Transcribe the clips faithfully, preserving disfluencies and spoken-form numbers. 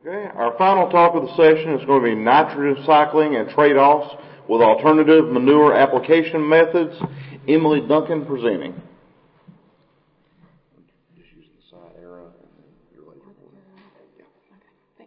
Okay, our final talk of the session is going to be nitrogen cycling and trade-offs with alternative manure application methods. Emily Duncan presenting. Just using the side arrow and then your laser pointer.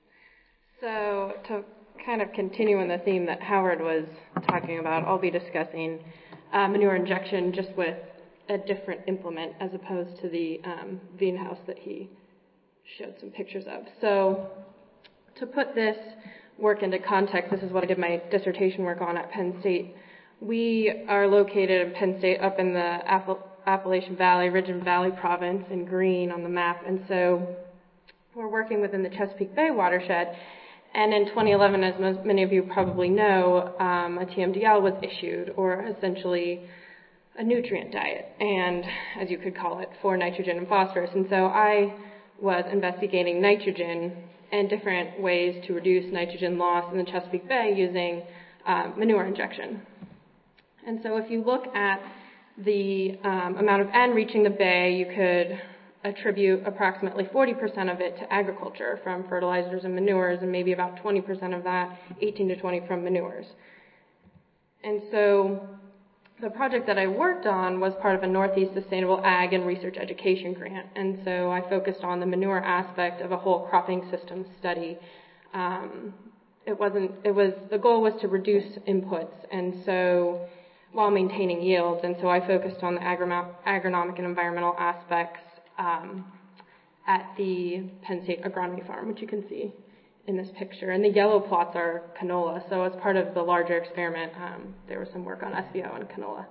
So to kind of continue on the theme that Howard was talking about, I'll be discussing uh, manure injection just with a different implement as opposed to the um, Veenhouse that he showed some pictures of. So to put this work into context, this is what I did my dissertation work on at Penn State. We are located in Penn State up in the Appal- Appalachian Valley, Ridge and Valley province in green on the map. And so we're working within the Chesapeake Bay watershed. And in twenty eleven, as most, many of you probably know, um, a T M D L was issued, or essentially a nutrient diet, and as you could call it, for nitrogen and phosphorus. And so I was investigating nitrogen and different ways to reduce nitrogen loss in the Chesapeake Bay using uh, manure injection. And so if you look at the um, amount of N reaching the bay, you could attribute approximately forty percent of it to agriculture from fertilizers and manures, and maybe about twenty percent of that, eighteen to twenty, from manures. And so the project that I worked on was part of a Northeast Sustainable Ag and Research Education grant, and so I focused on the manure aspect of a whole cropping system study. Um, it wasn't, it was, the goal was to reduce inputs, and so, while maintaining yields, and so I focused on the agron- agronomic and environmental aspects um, at the Penn State Agronomy Farm, which you can see in this picture. And the yellow plots are canola. So as part of the larger experiment, um, there was some work on S V O and canola.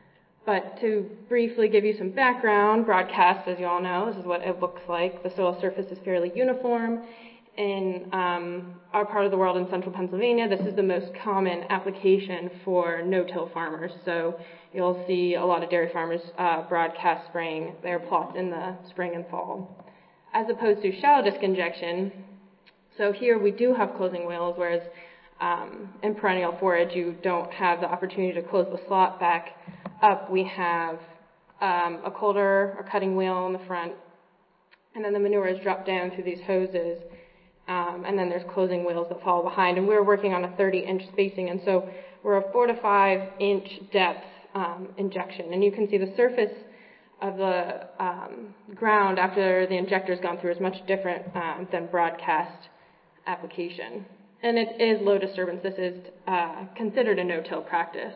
But to briefly give you some background, broadcast, as you all know, this is what it looks like. The soil surface is fairly uniform. In um, our part of the world in central Pennsylvania, this is the most common application for no-till farmers. So you'll see a lot of dairy farmers uh, broadcast spraying their plots in the spring and fall. As opposed to shallow disc injection, so here we do have closing wheels, whereas um, in perennial forage you don't have the opportunity to close the slot back up. We have um, a coulter or cutting wheel in the front, and then the manure is dropped down through these hoses, um, and then there's closing wheels that follow behind. And we're working on a thirty inch spacing, and so we're a four to five inch depth um, injection. And you can see the surface of the um, ground after the injector's gone through is much different um, than broadcast application. And it is low disturbance. This is uh, considered a no-till practice.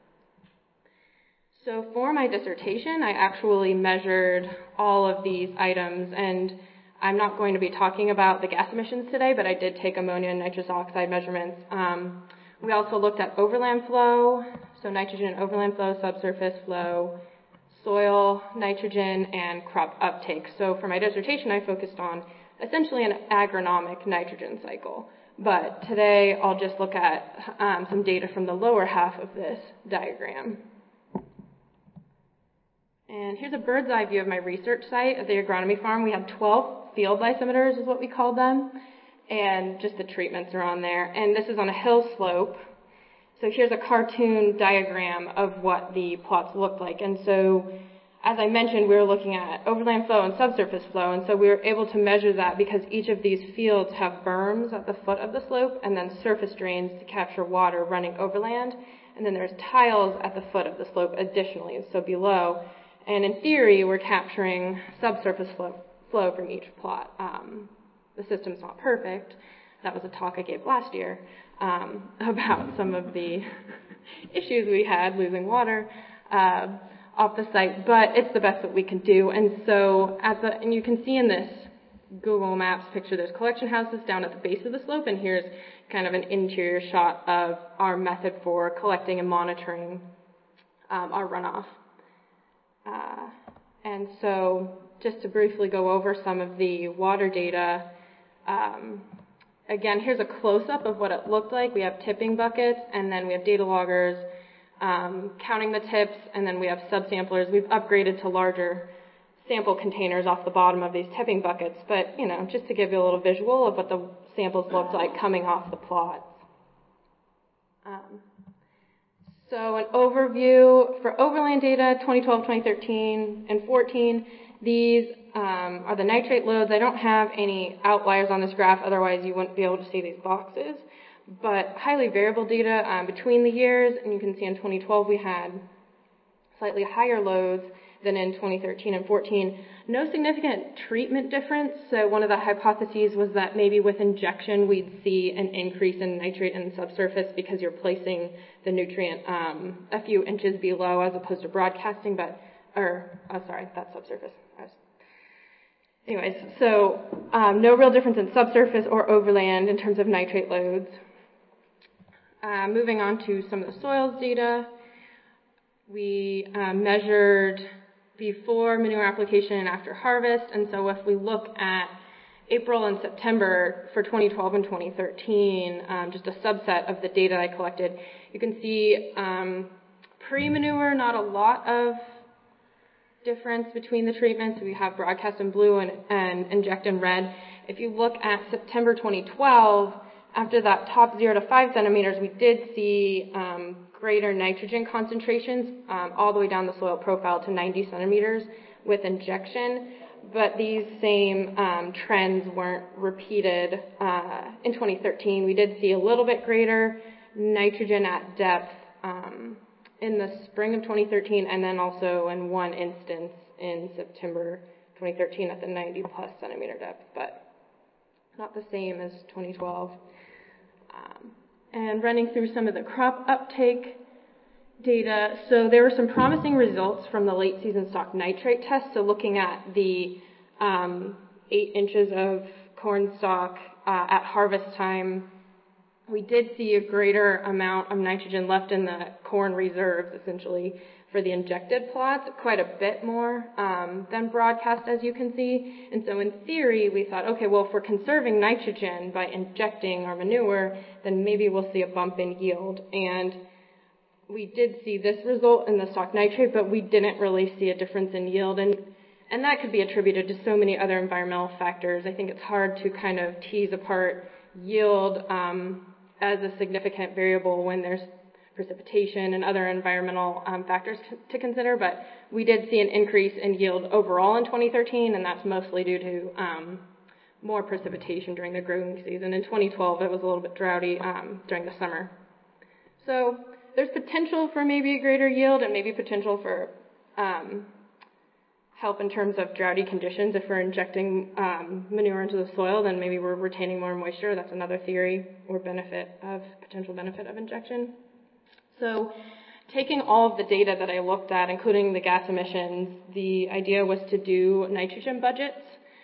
So for my dissertation, I actually measured all of these items, and I'm not going to be talking about the gas emissions today, but I did take ammonia and nitrous oxide measurements. Um, we also looked at overland flow, so nitrogen overland flow, subsurface flow, soil, nitrogen, and crop uptake. So for my dissertation, I focused on essentially an agronomic nitrogen cycle. But today, I'll just look at um, some data from the lower half of this diagram. And here's a bird's eye view of my research site at the agronomy farm. We had twelve field lysimeters, is what we called them, and just the treatments are on there. And this is on a hill slope. So here's a cartoon diagram of what the plots looked like. And so, as I mentioned, we were looking at overland flow and subsurface flow, and so we were able to measure that because each of these fields have berms at the foot of the slope and then surface drains to capture water running overland, and then there's tiles at the foot of the slope additionally, so below. And in theory, we're capturing subsurface flow, flow from each plot. Um, the system's not perfect. That was a talk I gave last year um, about some of the issues we had losing water uh, off the site, but it's the best that we can do. And so, at the, and you can see in this Google Maps picture, there's collection houses down at the base of the slope, and here's kind of an interior shot of our method for collecting and monitoring um, our runoff. Uh, and so, just to briefly go over some of the water data, um, again, here's a close-up of what it looked like. We have tipping buckets, and then we have data loggers um, counting the tips, and then we have subsamplers. We've upgraded to larger sample containers off the bottom of these tipping buckets, but, you know, just to give you a little visual of what the samples looked like coming off the plots. Um, so an overview for overland data, twenty twelve, twenty thirteen, and fourteen. These um, are the nitrate loads. I don't have any outliers on this graph, otherwise you wouldn't be able to see these boxes. But highly variable data um, between the years, and you can see in twenty twelve we had slightly higher loads than in twenty thirteen and fourteen. No significant treatment difference, so one of the hypotheses was that maybe with injection we'd see an increase in nitrate in the subsurface because you're placing the nutrient um, a few inches below as opposed to broadcasting, but, or, oh sorry, that's subsurface. I was, anyways, so um, no real difference in subsurface or overland in terms of nitrate loads. Uh, moving on to some of the soils data, we uh, measured before manure application and after harvest, and so if we look at April and September for twenty twelve and twenty thirteen, um, just a subset of the data I collected, you can see um, pre-manure, not a lot of difference between the treatments. We have broadcast in blue and, and inject in red. If you look at September twenty twelve, after that top zero to five centimeters, we did see um, greater nitrogen concentrations um, all the way down the soil profile to ninety centimeters with injection, but these same um, trends weren't repeated uh, in twenty thirteen. We did see a little bit greater nitrogen at depth um, in the spring of twenty thirteen, and then also in one instance in September twenty thirteen at the ninety plus centimeter depth, but not the same as twenty twelve. Um, and running through some of the crop uptake data, so there were some promising results from the late season stock nitrate test. So looking at the um, eight inches of corn stalk uh, at harvest time, we did see a greater amount of nitrogen left in the corn reserves, essentially, for the injected plots, quite a bit more um, than broadcast, as you can see. And so in theory, we thought, okay, well, if we're conserving nitrogen by injecting our manure, then maybe we'll see a bump in yield. And we did see this result in the stock nitrate, but we didn't really see a difference in yield. And, and that could be attributed to so many other environmental factors. I think it's hard to kind of tease apart yield um, as a significant variable when there's precipitation and other environmental um, factors c- to consider, but we did see an increase in yield overall in twenty thirteen, and that's mostly due to um, more precipitation during the growing season. In twenty twelve, it was a little bit droughty um, during the summer. So there's potential for maybe a greater yield and maybe potential for um, help in terms of droughty conditions. If we're injecting um, manure into the soil, then maybe we're retaining more moisture. That's another theory or benefit of potential benefit of injection. So taking all of the data that I looked at, including the gas emissions, the idea was to do nitrogen budgets.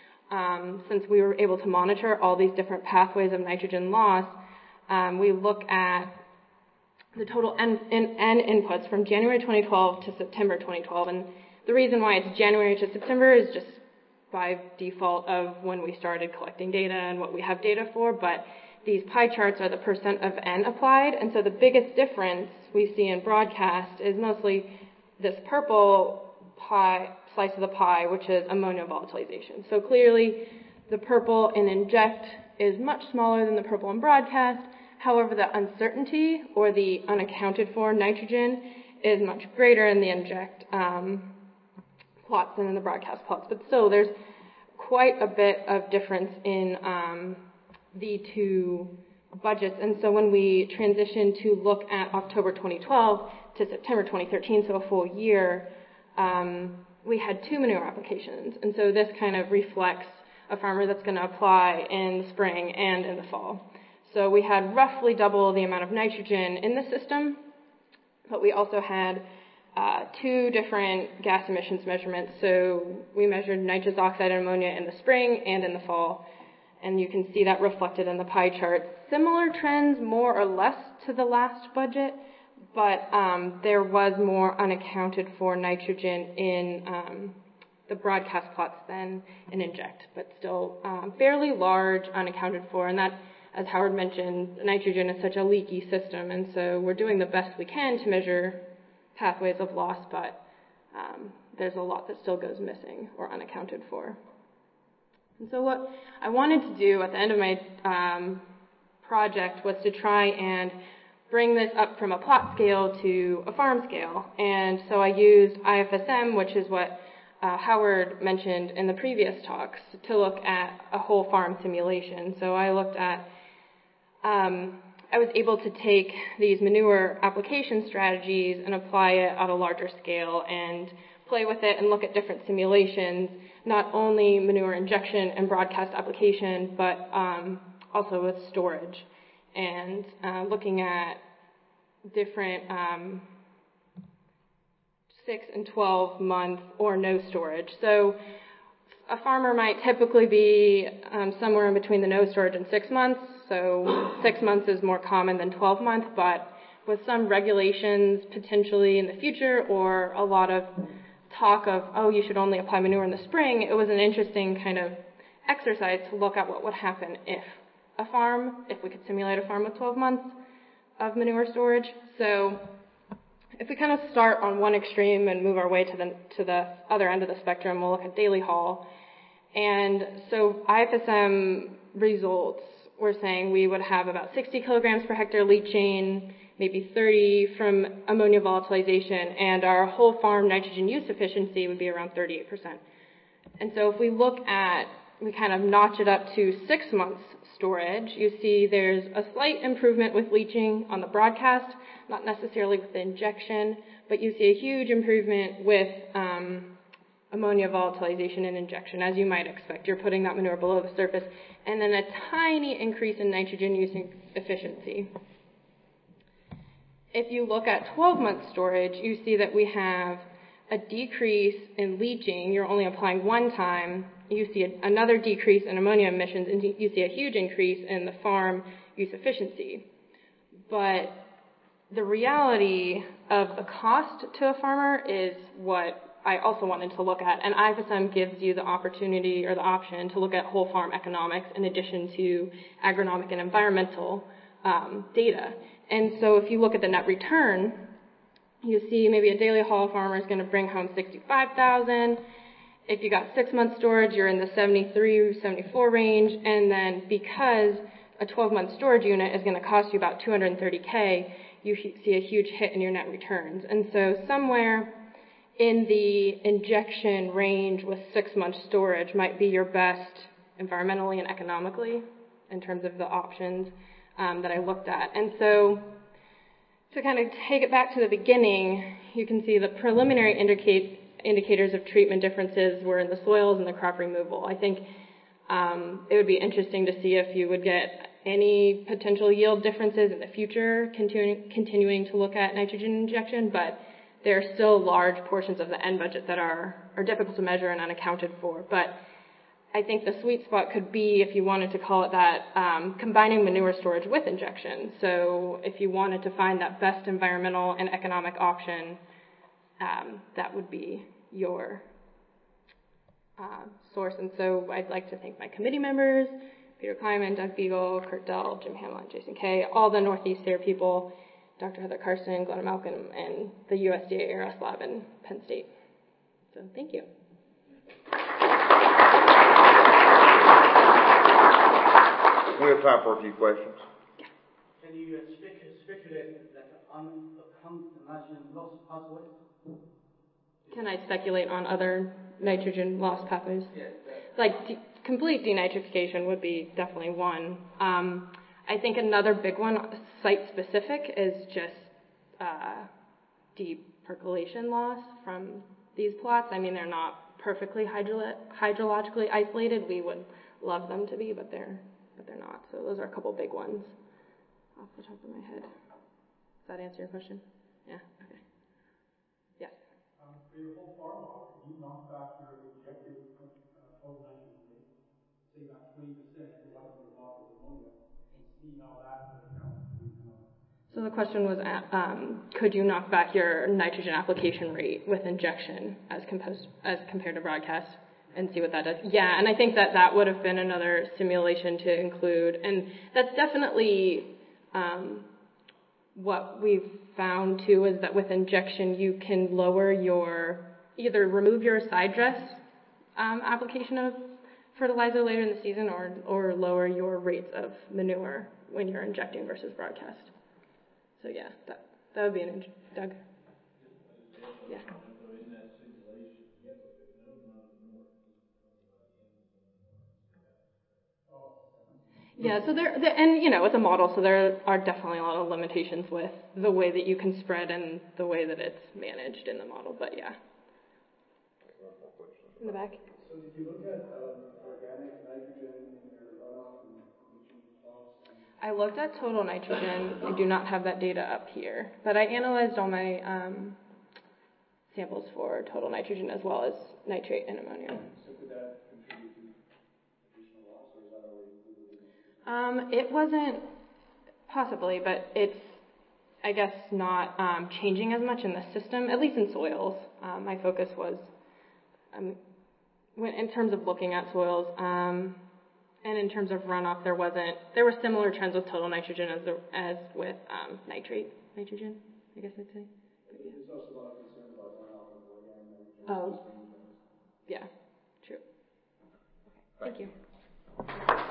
Um, since we were able to monitor all these different pathways of nitrogen loss, um, we look at the total N, N, N inputs from January twenty twelve to September twenty twelve. And the reason why it's January to September is just by default of when we started collecting data and what we have data for, but these pie charts are the percent of N applied, and so the biggest difference we see in broadcast is mostly this purple pie, slice of the pie, which is ammonia volatilization. So clearly, the purple in inject is much smaller than the purple in broadcast. However, the uncertainty or the unaccounted for nitrogen is much greater in the inject um, plots than in the broadcast plots. But still, there's quite a bit of difference in um, the two budgets. And so when we transitioned to look at October twenty twelve to September twenty thirteen, so a full year, um, we had two manure applications. And so this kind of reflects a farmer that's going to apply in the spring and in the fall. So we had roughly double the amount of nitrogen in the system, but we also had uh, two different gas emissions measurements. So we measured nitrous oxide and ammonia in the spring and in the fall. And you can see that reflected in the pie chart. Similar trends, more or less, to the last budget, but um, there was more unaccounted for nitrogen in um, the broadcast plots than in inject, but still um, fairly large unaccounted for. And that, as Howard mentioned, nitrogen is such a leaky system, and so we're doing the best we can to measure pathways of loss, but um, there's a lot that still goes missing or unaccounted for. And so what I wanted to do at the end of my um, project was to try and bring this up from a plot scale to a farm scale. And so I used I F S M, which is what uh, Howard mentioned in the previous talks to look at a whole farm simulation. So I looked at, um, I was able to take these manure application strategies and apply it on a larger scale and play with it and look at different simulations, not only manure injection and broadcast application, but um, also with storage, and uh, looking at different um, six and twelve month or no storage. So a farmer might typically be um, somewhere in between the no storage and six months. So six months is more common than twelve months, but with some regulations potentially in the future or a lot of talk of, oh, you should only apply manure in the spring, it was an interesting kind of exercise to look at what would happen if a farm, if we could simulate a farm with twelve months of manure storage. So if we kind of start on one extreme and move our way to the to the other end of the spectrum, we'll look at daily haul. And so I F S M results were saying we would have about sixty kilograms per hectare leaching, maybe thirty from ammonia volatilization, and our whole farm nitrogen use efficiency would be around thirty-eight percent. And so if we look at, we kind of notch it up to six months storage, you see there's a slight improvement with leaching on the broadcast, not necessarily with the injection, but you see a huge improvement with um, ammonia volatilization and injection, as you might expect. You're putting that manure below the surface, and then a tiny increase in nitrogen use efficiency. If you look at twelve month storage, you see that we have a decrease in leaching. You're only applying one time. You see a, another decrease in ammonia emissions, and you see a huge increase in the farm use efficiency. But the reality of the cost to a farmer is what I also wanted to look at, and I F S M gives you the opportunity or the option to look at whole farm economics in addition to agronomic and environmental um, data. And so if you look at the net return, you see maybe a daily haul farmer is going to bring home sixty-five thousand dollars. If you got six month storage, you're in the seventy-three, seventy-four range. And then because a twelve month storage unit is going to cost you about two hundred thirty thousand dollars, you see a huge hit in your net returns. And so somewhere in the injection range with six month storage might be your best environmentally and economically in terms of the options um, that I looked at. And so to kind of take it back to the beginning, you can see the preliminary indicate, indicators of treatment differences were in the soils and the crop removal. I think um, it would be interesting to see if you would get any potential yield differences in the future, continuing, continuing to look at nitrogen injection, but there are still large portions of the end budget that are, are difficult to measure and unaccounted for. But I think the sweet spot could be, if you wanted to call it that, um, combining manure storage with injection. So if you wanted to find that best environmental and economic option, um, that would be your uh, source. And so I'd like to thank my committee members, Peter Kleiman, Doug Beagle, Kurt Dell, Jim Hamlin, Jason Kay, all the Northeast here people, Doctor Heather Carson, Glenna Malcolm, and the U S D A A R S Lab in Penn State. So thank you. We have time for a few questions. Can you uh, speculate, speculate that on the nitrogen loss pathway? Can I speculate on other nitrogen loss pathways? Yes. Like de- complete denitrification would be definitely one. Um, I think another big one, site-specific, is just uh, deep percolation loss from these plots. I mean, they're not perfectly hydro- hydrologically isolated. We would love them to be, but they're but they're not. So those are a couple big ones off the top of my head. Does that answer your question? Yeah. Okay. Yes. Um, for your whole farm off, can you knock back your injected uh, total nitrogen rate, say about twenty percent, provide the loss of ammonia, and see how that would account for the economic? So the question was, at, um, could you knock back your nitrogen application rate with injection as, composed, as compared to broadcast and see what that does? Yeah, and I think that that would have been another simulation to include. And that's definitely um, what we've found, too, is that with injection you can lower your, either remove your side dress um, application of fertilizer later in the season or, or lower your rates of manure when you're injecting versus broadcast. So yeah, that that would be an Doug. Yeah. Yeah, so there, there, and you know, it's a model, so there are definitely a lot of limitations with the way that you can spread and the way that it's managed in the model, but yeah. In the back. So did you look at um, organic nitrogen in your runoff and leaching plots? I looked at total nitrogen. I do not have that data up here, but I analyzed all my um, samples for total nitrogen as well as nitrate and ammonium. So could that contribute to additional loss, or is that already included in it? Um, it wasn't, possibly, but it's, I guess, not um, changing as much in the system, at least in soils. Um, my focus was, um, when, in terms of looking at soils, um, and in terms of runoff, there wasn't, there were similar trends with total nitrogen as, the, as with um, nitrate, nitrogen, I guess I'd say. But, yeah. There's also a lot of concern about runoff of organic nitrogen. Oh, yeah, true. Okay, thank you.